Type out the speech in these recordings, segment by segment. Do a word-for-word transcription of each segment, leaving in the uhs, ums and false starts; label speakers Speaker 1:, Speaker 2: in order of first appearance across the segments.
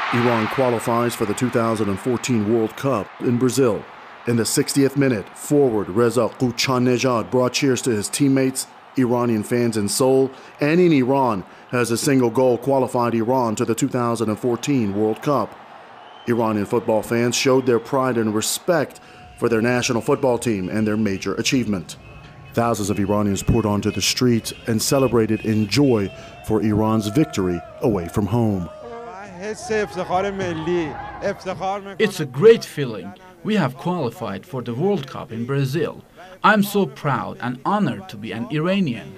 Speaker 1: Iran qualifies for the two thousand fourteen World Cup in Brazil. In the sixtieth minute, forward Reza Ghoochannejhad brought cheers to his teammates, Iranian fans in Seoul, and in Iran, as a single goal qualified Iran to the two thousand fourteen World Cup. Iranian football fans showed their pride and respect for their national football team and their major achievement. Thousands of Iranians poured onto the streets and celebrated in joy for Iran's victory away from home.
Speaker 2: It's a great feeling. We have qualified for the World Cup in Brazil. I'm so proud and honored to be an Iranian.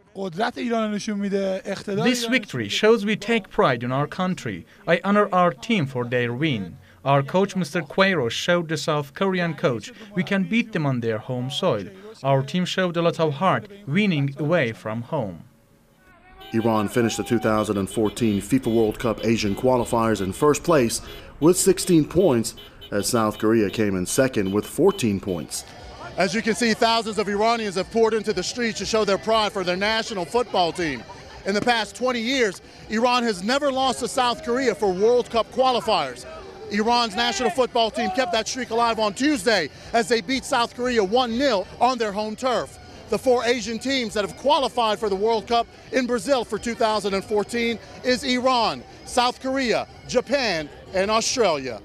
Speaker 3: This victory shows we take pride in our country. I honor our team for their win. Our coach, Mister Queiroz, showed the South Korean coach we can beat them on their home soil. Our team showed a lot of heart, winning away from home.
Speaker 1: Iran finished the two thousand fourteen FIFA World Cup Asian qualifiers in first place with sixteen points, as South Korea came in second with fourteen points. As you can see, thousands of Iranians have poured into the streets to show their pride for their national football team. In the past twenty years, Iran has never lost to South Korea for World Cup qualifiers. Iran's national football team kept that streak alive on Tuesday as they beat South Korea one nil on their home turf. The four Asian teams that have qualified for the World Cup in Brazil for two thousand fourteen is Iran, South Korea, Japan, and Australia.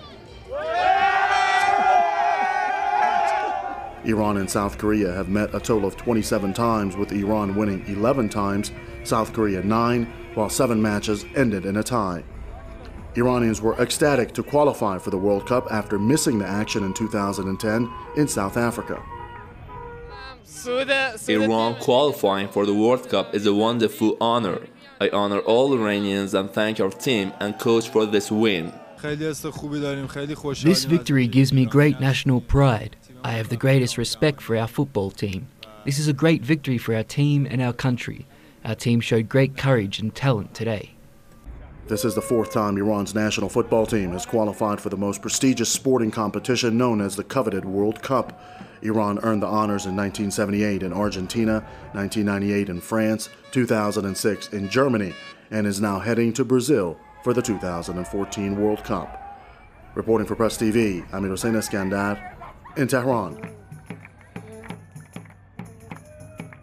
Speaker 1: Iran and South Korea have met a total of twenty-seven times, with Iran winning eleven times, South Korea nine, while seven matches ended in a tie. Iranians were ecstatic to qualify for the World Cup after missing the action in two thousand ten in South Africa.
Speaker 4: Iran qualifying for the World Cup is a wonderful honor. I honor all Iranians and thank our team and coach for this win.
Speaker 5: This victory gives me great national pride. I have the greatest respect for our football team. This is a great victory for our team and our country. Our team showed great courage and talent today.
Speaker 1: This is the fourth time Iran's national football team has qualified for the most prestigious sporting competition known as the coveted World Cup. Iran earned the honors in nineteen seventy-eight in Argentina, nineteen ninety-eight in France, two thousand six in Germany, and is now heading to Brazil for the two thousand fourteen World Cup. Reporting for Press T V, Amir Hossein Eskandar in Tehran.